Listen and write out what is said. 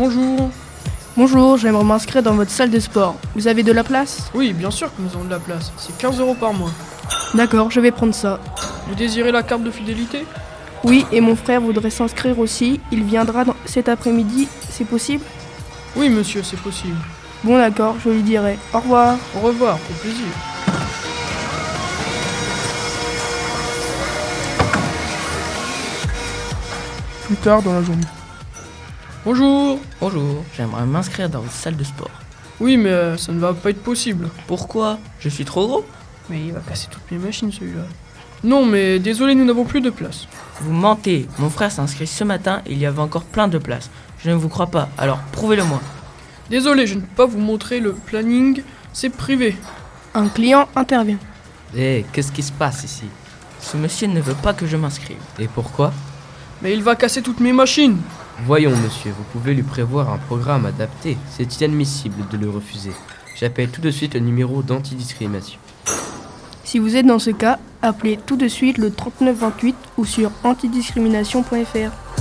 Bonjour. Bonjour, j'aimerais m'inscrire dans votre salle de sport. Vous avez de la place? Oui, bien sûr que nous avons de la place. C'est 15 € par mois. D'accord, je vais prendre ça. Vous désirez la carte de fidélité? Oui, et mon frère voudrait s'inscrire aussi. Il viendra cet après-midi, c'est possible? Oui, monsieur, c'est possible. Bon d'accord, je lui dirai. Au revoir. Au revoir, au plaisir. Plus tard dans la journée. Bonjour. Bonjour, j'aimerais m'inscrire dans votre salle de sport. Oui, mais ça ne va pas être possible. Pourquoi? Je suis trop gros? Mais il va casser toutes mes machines, celui-là. Non, mais désolé, nous n'avons plus de place. Vous mentez, mon frère s'est inscrit ce matin et il y avait encore plein de places. Je ne vous crois pas, alors prouvez-le-moi. Désolé, je ne peux pas vous montrer le planning, c'est privé. Un client intervient. Qu'est-ce qui se passe ici? Ce monsieur ne veut pas que je m'inscrive. Et pourquoi? Mais il va casser toutes mes machines. Voyons, monsieur, vous pouvez lui prévoir un programme adapté. C'est inadmissible de le refuser. J'appelle tout de suite le numéro d'antidiscrimination. Si vous êtes dans ce cas, appelez tout de suite le 3928 ou sur antidiscrimination.fr.